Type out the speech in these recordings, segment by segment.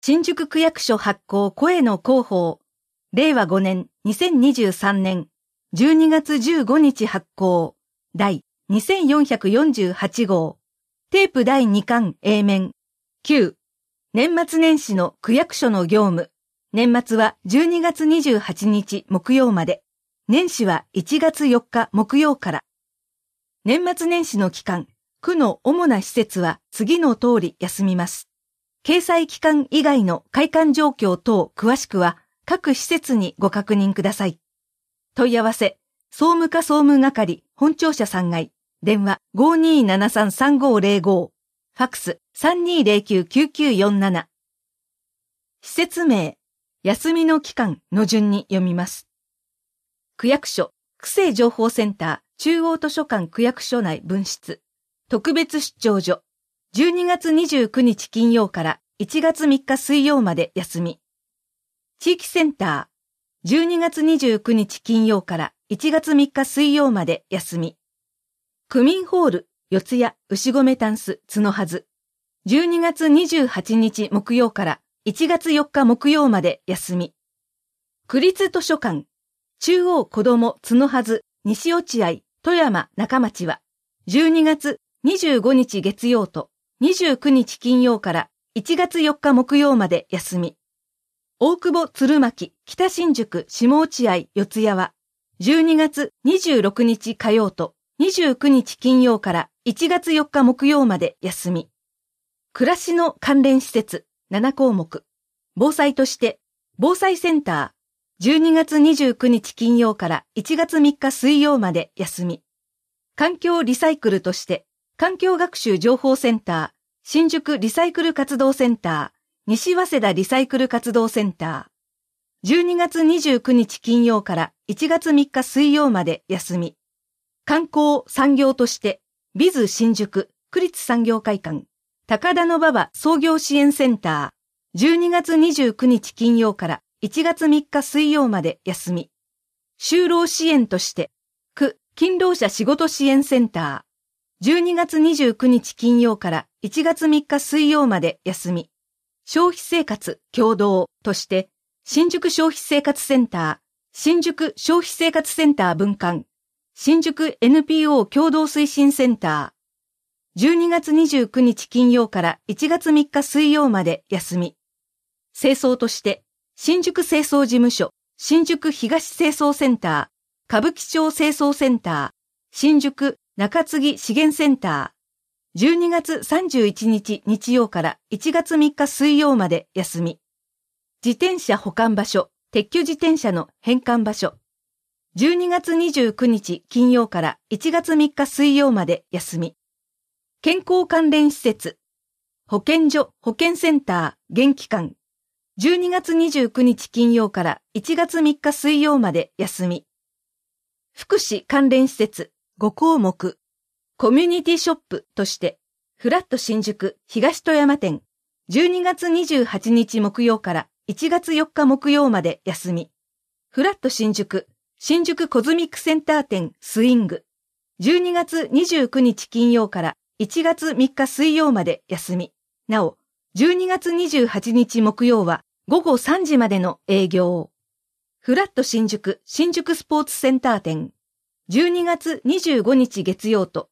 新宿区役所発行声の広報、令和5年2023年12月15日発行、第2448号、テープ第2巻 A 面、9、年末年始の区役所の業務、年末は12月28日木曜まで、年始は1月4日木曜から。年末年始の期間、区の主な施設は次の通り休みます。掲載期間以外の開館状況等詳しくは各施設にご確認ください。問い合わせ、総務課総務係本庁舎3階、電話 5273-3505、ファックス 3209-9947。施設名、休みの期間の順に読みます。区役所、区政情報センター、中央図書館区役所内分室、特別出張所、12月29日金曜から1月3日水曜まで休み。地域センター、12月29日金曜から1月3日水曜まで休み。区民ホール、四谷、牛込タンス、角はず。12月28日木曜から1月4日木曜まで休み。区立図書館、中央子ども角はず、西落合、富山中町は、12月25日月曜と29日金曜から1月4日木曜まで休み。大久保鶴巻、北新宿、下落合、四谷は、12月26日火曜と29日金曜から1月4日木曜まで休み。暮らしの関連施設7項目。防災として、防災センター、12月29日金曜から1月3日水曜まで休み。環境リサイクルとして、環境学習情報センター、新宿リサイクル活動センター、西早稲田リサイクル活動センター。12月29日金曜から1月3日水曜まで休み。観光産業として、ビズ新宿区立産業会館、高田馬場創業支援センター。12月29日金曜から1月3日水曜まで休み。就労支援として、区勤労者仕事支援センター。12月29日金曜から1月3日水曜まで休み。消費生活協同として、新宿消費生活センター、新宿消費生活センター分館、新宿 NPO 共同推進センター。12月29日金曜から1月3日水曜まで休み。清掃として、新宿清掃事務所、新宿東清掃センター、歌舞伎町清掃センター、新宿中継ぎ資源センター。12月31日日曜から1月3日水曜まで休み。自転車保管場所、撤去自転車の返還場所。12月29日金曜から1月3日水曜まで休み。健康関連施設。保健所、保健センター、現期間。12月29日金曜から1月3日水曜まで休み。福祉関連施設5項目。コミュニティショップとして、フラット新宿東戸山店。12月28日木曜から1月4日木曜まで休み。フラット新宿、新宿コズミックセンター店スイング。12月29日金曜から1月3日水曜まで休み。なお、12月28日木曜は午後3時までの営業。フラット新宿、新宿スポーツセンター店。12月25日月曜と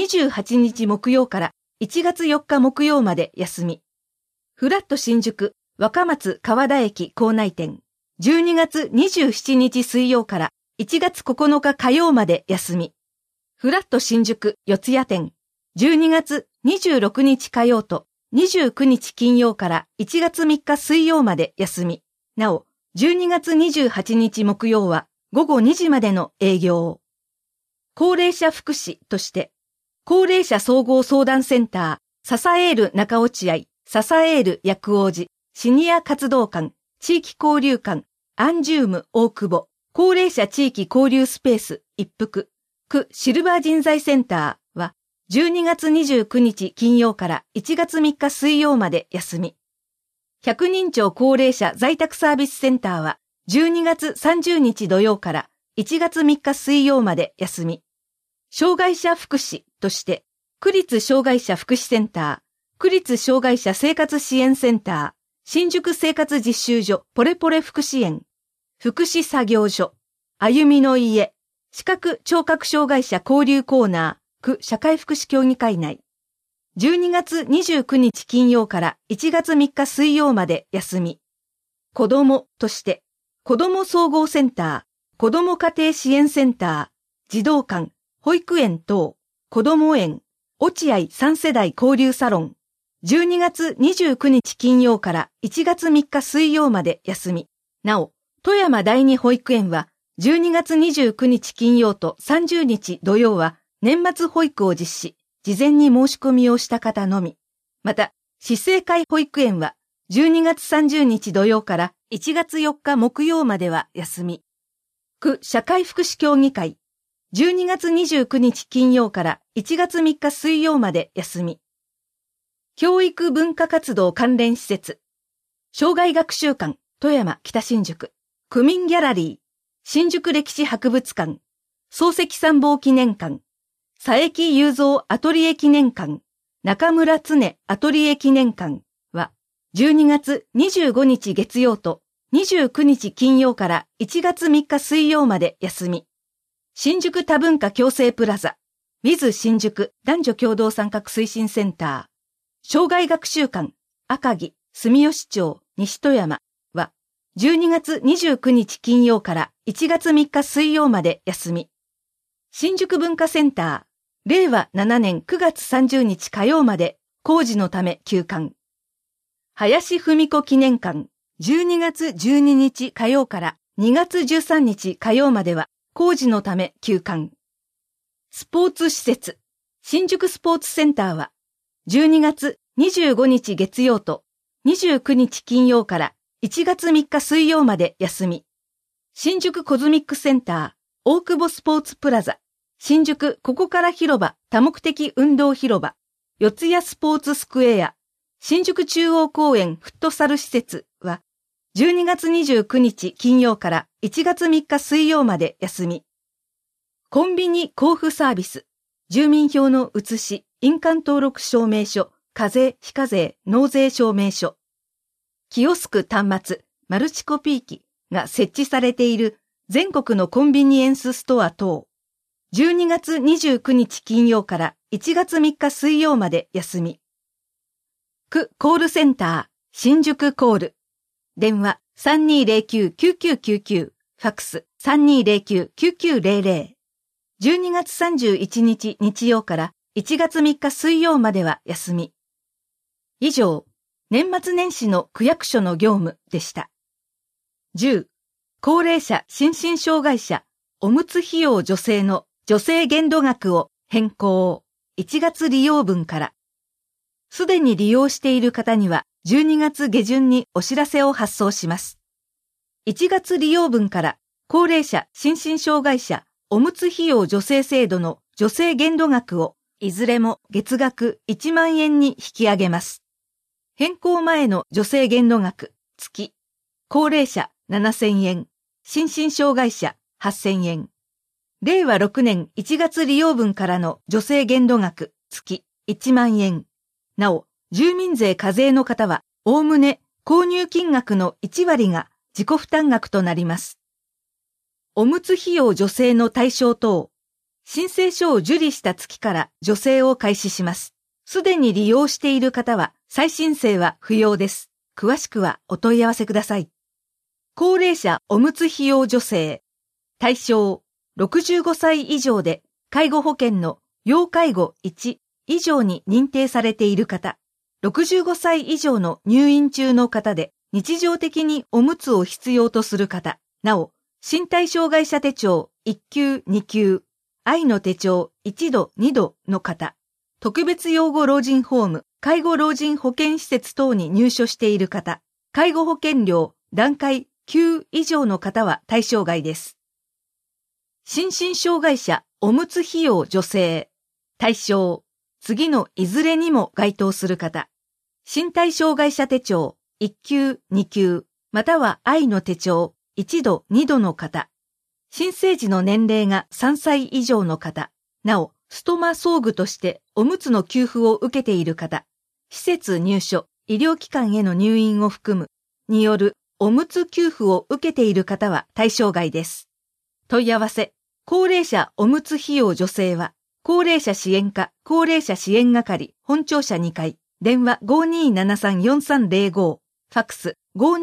28日木曜から1月4日木曜まで休み。フラット新宿、若松川田駅構内店。12月27日水曜から1月9日火曜まで休み。フラット新宿四谷店。12月26日火曜と29日金曜から1月3日水曜まで休み。なお、12月28日木曜は午後2時までの営業。高齢者福祉として、高齢者総合相談センター、ササエール中落合、ササエール薬王寺、シニア活動館、地域交流館、アンジューム大久保、高齢者地域交流スペース一服、区シルバー人材センターは、12月29日金曜から1月3日水曜まで休み。100人超高齢者在宅サービスセンターは、12月30日土曜から1月3日水曜まで休み。障害者福祉として、区立障害者福祉センター、区立障害者生活支援センター、 新宿生活実習所ポレポレ福祉園、福祉作業所、歩みの家、視覚聴覚障害者交流コーナー、区社会福祉協議会内。12月29日金曜から1月3日水曜まで休み。子どもとして、子ども総合センター、子ども家庭支援センター、児童館、保育園等、子ども園、落合3世代交流サロン。12月29日金曜から1月3日水曜まで休み。なお、富山第二保育園は12月29日金曜と30日土曜は年末保育を実施、事前に申し込みをした方のみ。また、市政会保育園は12月30日土曜から1月4日木曜までは休み。区社会福祉協議会、12月29日金曜から1月3日水曜まで休み。教育文化活動関連施設、障害学習館、富山北新宿、区民ギャラリー、新宿歴史博物館、漱石参謀記念館、佐伯雄三アトリエ記念館、中村常アトリエ記念館は、12月25日月曜と29日金曜から1月3日水曜まで休み。新宿多文化共生プラザ、WIZ 新宿男女共同参画推進センター、障害学習館、赤城、住吉町、西富山は、12月29日金曜から1月3日水曜まで休み。新宿文化センター、令和7年9月30日火曜まで工事のため休館。林文子記念館、12月12日火曜から2月13日火曜までは工事のため休館。スポーツ施設、新宿スポーツセンターは、12月25日月曜と29日金曜から1月3日水曜まで休み。新宿コズミックセンター、大久保スポーツプラザ、新宿ここから広場多目的運動広場、四谷スポーツスクエア、新宿中央公園フットサル施設は、12月29日金曜から1月3日水曜まで休み。コンビニ交付サービス、住民票の写し、印鑑登録証明書、課税、非課税、納税証明書。キオスク端末、マルチコピー機が設置されている全国のコンビニエンスストア等。12月29日金曜から1月3日水曜まで休み。区コールセンター、新宿コール。電話 3209-9999、ファックス 3209-9900。12月31日日曜から1月3日水曜までは休み。以上、年末年始の区役所の業務でした。10、高齢者心身障害者おむつ費用助成の助成限度額を変更。1月利用分から。すでに利用している方には12月下旬にお知らせを発送します。1月利用分から高齢者心身障害者おむつ費用助成制度の助成限度額をいずれも月額1万円に引き上げます。変更前の助成限度額、月、高齢者7000円、心身障害者8000円。令和6年1月利用分からの助成限度額、月1万円。なお、住民税課税の方は、おおむね購入金額の1割が自己負担額となります。おむつ費用助成の対象等、申請書を受理した月から助成を開始します。すでに利用している方は再申請は不要です。詳しくはお問い合わせください。高齢者おむつ費用助成。対象、65歳以上で介護保険の要介護1以上に認定されている方、65歳以上の入院中の方で日常的におむつを必要とする方、なお、身体障害者手帳1級2級、愛の手帳1度2度の方、特別養護老人ホーム、介護老人保健施設等に入所している方、介護保険料段階9以上の方は対象外です。心身障害者おむつ費用助成。対象、次のいずれにも該当する方。身体障害者手帳1級2級、または愛の手帳1度2度の方。新生児の年齢が3歳以上の方。なお、ストマ装具としておむつの給付を受けている方。施設入所医療機関への入院を含む、によるおむつ給付を受けている方は対象外です。問い合わせ、高齢者おむつ費用助成は、高齢者支援課、高齢者支援係、本庁舎2階、電話 5273-4305、ファックス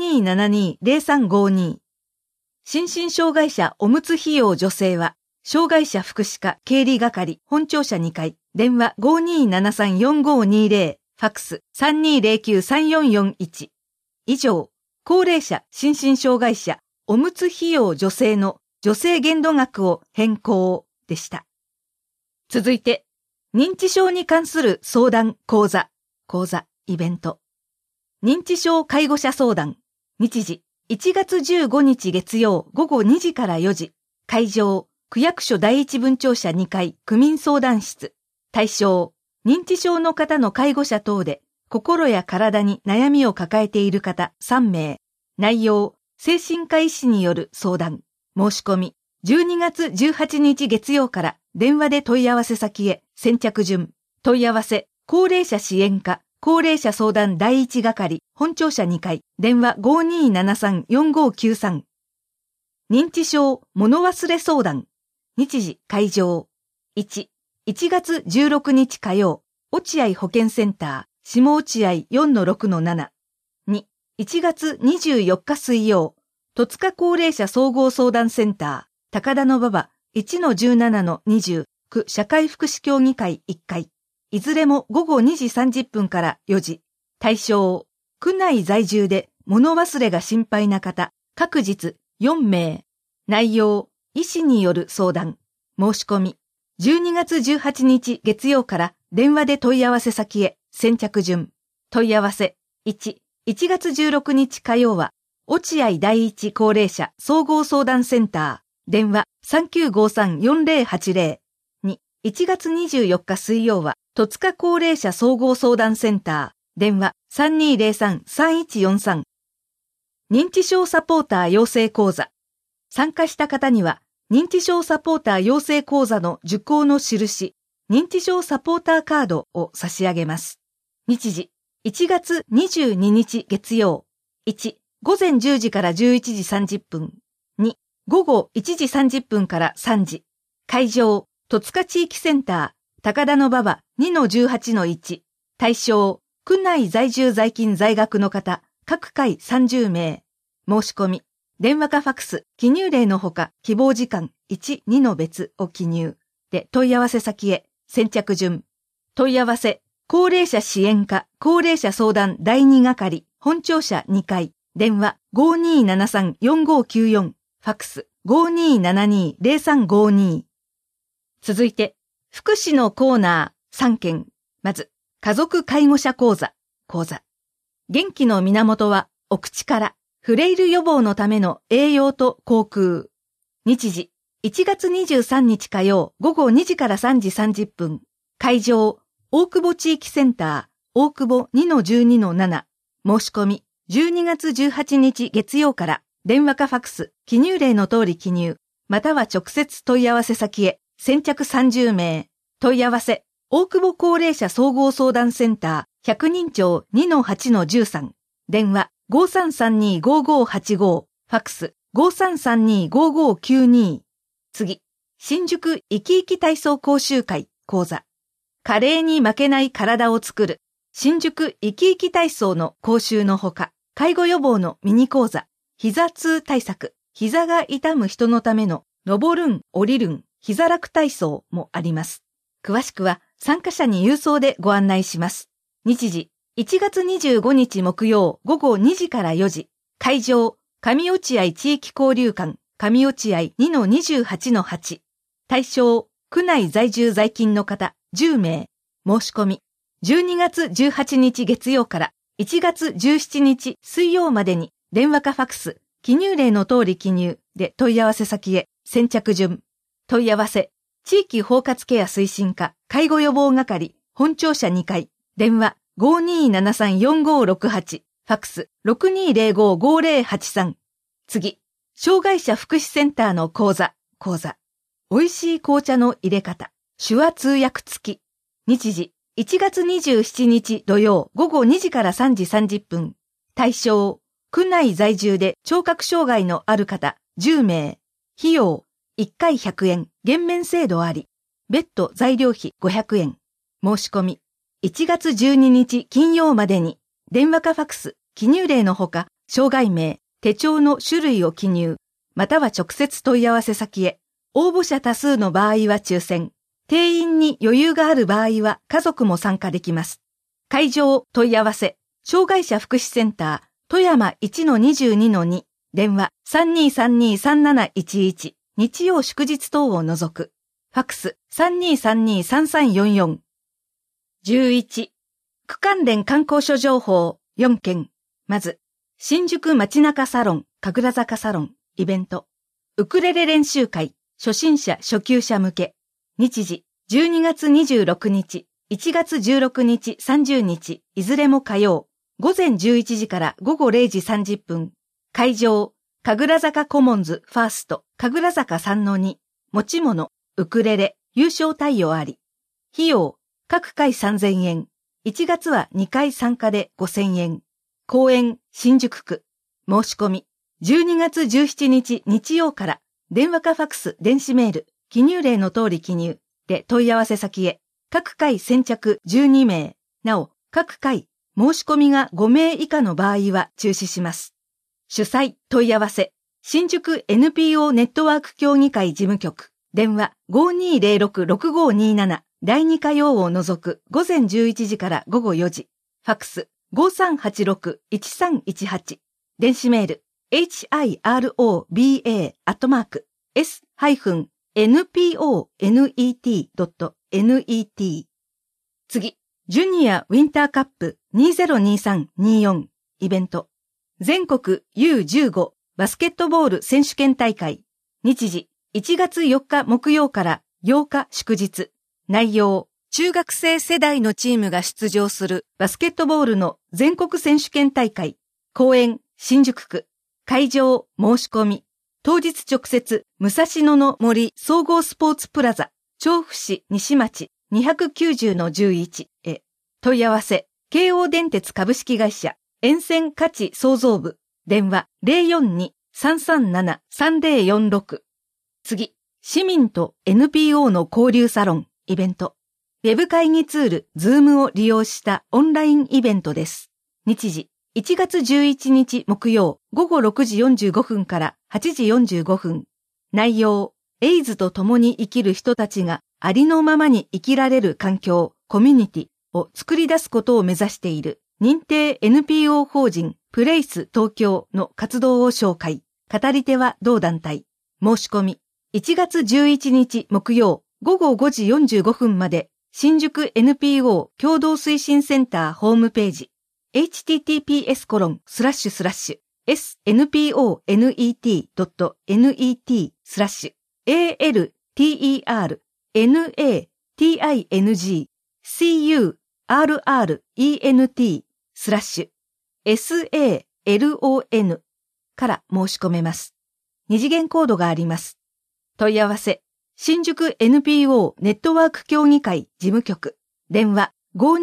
5272-0352。心身障害者おむつ費用助成は、障害者福祉課経理係、本庁舎2階、電話 5273-4520、ファックス 3209-3441。以上、高齢者、心身障害者、おむつ費用助成の助成限度額を変更でした。続いて、認知症に関する相談講座、イベント。認知症介護者相談、日時、1月15日月曜午後2時から4時、会場、区役所第一分庁舎2階区民相談室、対象、認知症の方の介護者等で、心や体に悩みを抱えている方3名、内容、精神科医師による相談、申し込み、12月18日月曜から電話で問い合わせ先へ、先着順、問い合わせ、高齢者支援課、高齢者相談第一係、本庁舎2階、電話 5273-4593。認知症物忘れ相談、日時会場、1月16日火曜、落合保健センター、下落合 4-6-7。2、1月24日水曜、戸塚高齢者総合相談センター、高田馬場 1-17-20、区社会福祉協議会1階。いずれも午後2時30分から4時。対象、区内在住で物忘れが心配な方、各日4名。内容、医師による相談。申し込み。12月18日月曜から電話で問い合わせ先へ、先着順。問い合わせ。1月16日火曜は、落合第一高齢者総合相談センター、電話 3953-4080。2、1月24日水曜は、戸塚高齢者総合相談センター、電話 3203-3143。認知症サポーター養成講座。参加した方には、認知症サポーター養成講座の受講の印、認知症サポーターカードを差し上げます。日時、1月22日月曜。1、午前10時から11時30分。2、午後1時30分から3時。会場、戸塚地域センター、高田馬場 2-18-1。対象、区内在住在勤在学の方、各回30名。申し込み、電話かファックス、記入例のほか、希望時間1、2の別を記入。で、問い合わせ先へ、先着順。問い合わせ、高齢者支援課、高齢者相談第2係、本庁舎2階、電話 5273-4594、ファックス 5272-0352。続いて、福祉のコーナー3件。まず、家族介護者講座。元気の源はお口から、フレイル予防のための栄養と口腔。日時、1月23日火曜午後2時から3時30分。会場、大久保地域センター、大久保 2-12-7。申し込み、12月18日月曜から、電話かファックス、記入例の通り記入、または直接問い合わせ先へ、先着30名。問い合わせ、大久保高齢者総合相談センター、百人町 2-8-13。電話、5332-5585。ファックス、5332-5592。次、新宿生き生き体操講習会講座。加齢に負けない体を作る。新宿生き生き体操の講習のほか、介護予防のミニ講座、膝痛対策、膝が痛む人のための登るん、降りるん、膝楽体操もあります。詳しくは参加者に郵送でご案内します。日時、1月25日木曜午後2時から4時。会場、上落合地域交流館、上落合 2-28-8。対象、区内在住在勤の方10名。申し込み、12月18日月曜から1月17日水曜までに電話かファックス、記入例の通り記入で問い合わせ先へ先着順。問い合わせ、地域包括ケア推進課介護予防係本庁舎2階、電話 5273-4568、ファックス 6205-5083。次、障害者福祉センターの講座。美味しい紅茶の入れ方、手話通訳付き。日時、 1月27日土曜午後2時から3時30分。対象、区内在住で聴覚障害のある方10名。費用、1回100円、減免制度あり。別途材料費500円。申し込み、1月12日金曜までに、電話かファクス、記入例のほか、障害名、手帳の種類を記入、または直接問い合わせ先へ。応募者多数の場合は抽選。定員に余裕がある場合は家族も参加できます。会場問い合わせ、障害者福祉センター、富山 1-22-2、電話 3232-3711、日曜祝日等を除く。ファクス 3232-3344。11、区関連観光所情報4件。まず、新宿街中サロン、神楽坂サロン、イベント。ウクレレ練習会、初心者初級者向け。日時、12月26日、1月16日、30日、いずれも火曜、午前11時から午後0時30分。会場、神楽坂コモンズファースト、神楽坂 3-2。持ち物、ウクレレ、優勝対応あり。費用、各回3000円。1月は2回参加で5000円。公演、新宿区。申し込み、12月17日日曜から、電話かファクス、電子メール、記入例の通り記入で問い合わせ先へ。各回先着12名。なお、各回申し込みが5名以下の場合は中止します。主催問い合わせ。新宿 NPO ネットワーク協議会事務局。電話 5206-6527。第2火曜を除く午前11時から午後4時。ファクス 5386-1318。電子メール hiroba-s-nponet.net。次、ジュニアウィンターカップ2023-24イベント。全国 U15 バスケットボール選手権大会。日時、1月4日木曜から8日祝日。内容、中学生世代のチームが出場するバスケットボールの全国選手権大会。公演、新宿区。会場、申し込み。当日直接、武蔵野の森総合スポーツプラザ、調布市西町 290-11 へ。問い合わせ、京王電鉄株式会社、沿線価値創造部。電話 042-337-3046。次、市民と NPO の交流サロン、イベント。ウェブ会議ツール、Zoom を利用したオンラインイベントです。日時、1月11日木曜午後6時45分から8時45分。内容、エイズと共に生きる人たちがありのままに生きられる環境、コミュニティを作り出すことを目指している認定 NPO 法人プレイス東京の活動を紹介。語り手は同団体。申し込み。1月11日木曜午後5時45分まで新宿 NPO 共同推進センターホームページ。https://alternetnet/salon から申し込めます。二次元コードがあります。問い合わせ、新宿 NPO ネットワーク協議会事務局。電話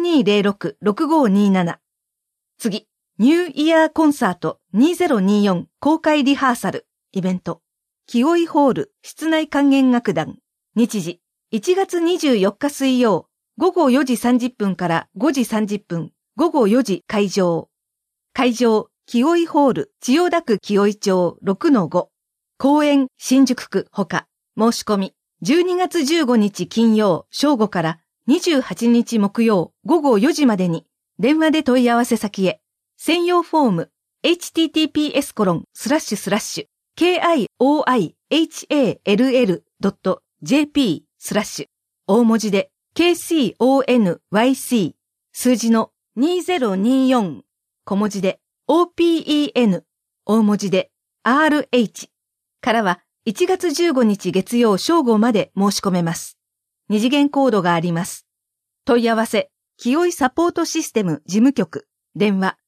5206-6527。次、ニューイヤーコンサート2024公開リハーサル、イベント。清井ホール室内管弦楽団。日時、1月24日水曜、午後4時30分から5時30分、午後4時会場。会場、清井ホール千代田区清井町 6-5。公演、新宿区ほか。申し込み、12月15日金曜正午から28日木曜午後4時までに、電話で問い合わせ先へ。専用フォーム、https://kioihall.jp/ 大文字で KCONYC 数字の2024小文字で OPEN 大文字で RH からは1月15日月曜正午まで申し込めます。二次元コードがあります。問い合わせ、清井サポートシステム事務局。電話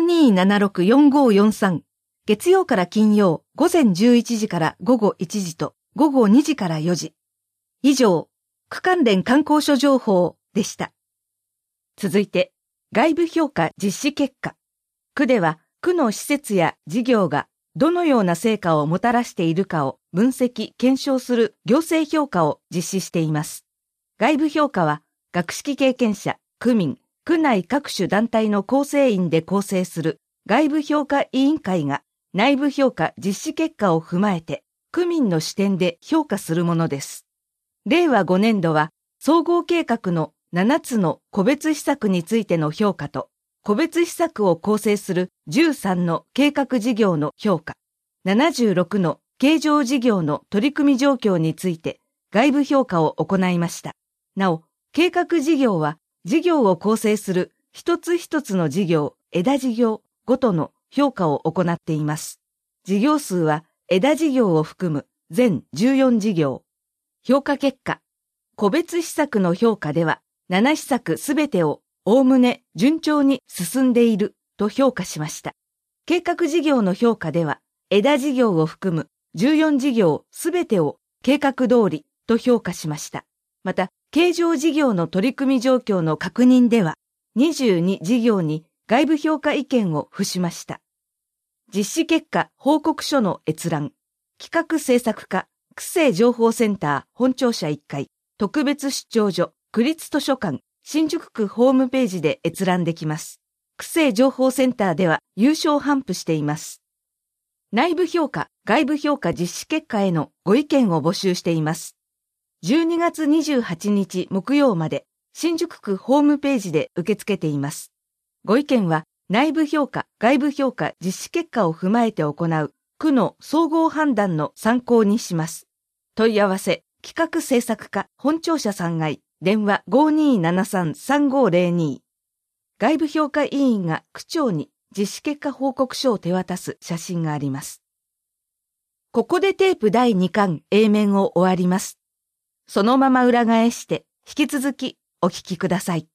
5276-4543。月曜から金曜午前11時から午後1時と午後2時から4時。以上、区関連観光所情報でした。 続いて、外部評価実施結果。区では、区の施設や事業がどのような成果をもたらしているかを分析・検証する行政評価を実施しています。外部評価は、学識経験者、区民、区内各種団体の構成員で構成する外部評価委員会が内部評価実施結果を踏まえて、区民の視点で評価するものです。令和5年度は、総合計画の7つの個別施策についての評価と、個別施策を構成する13の計画事業の評価、76の経常事業の取り組み状況について外部評価を行いました。なお、計画事業は事業を構成する一つ一つの事業、枝事業ごとの評価を行っています。事業数は枝事業を含む全14事業。評価結果、個別施策の評価では7施策すべてをおおむね順調に進んでいると評価しました。計画事業の評価では枝事業を含む14事業すべてを計画通りと評価しました。また、経常事業の取り組み状況の確認では22事業に外部評価意見を付しました。実施結果報告書の閲覧、企画制作課、区政情報センター本庁舎1階、特別出張所、区立図書館、新宿区ホームページで閲覧できます。区政情報センターでは有償頒布しています。内部評価、外部評価実施結果へのご意見を募集しています。12月28日木曜まで、新宿区ホームページで受け付けています。ご意見は、内部評価、外部評価実施結果を踏まえて行う、区の総合判断の参考にします。問い合わせ、企画制作課、本庁舎3階、電話 5273-3502。外部評価委員が区長に実施結果報告書を手渡す写真があります。ここでテープ第2巻 A 面を終わります。そのまま裏返して引き続きお聞きください。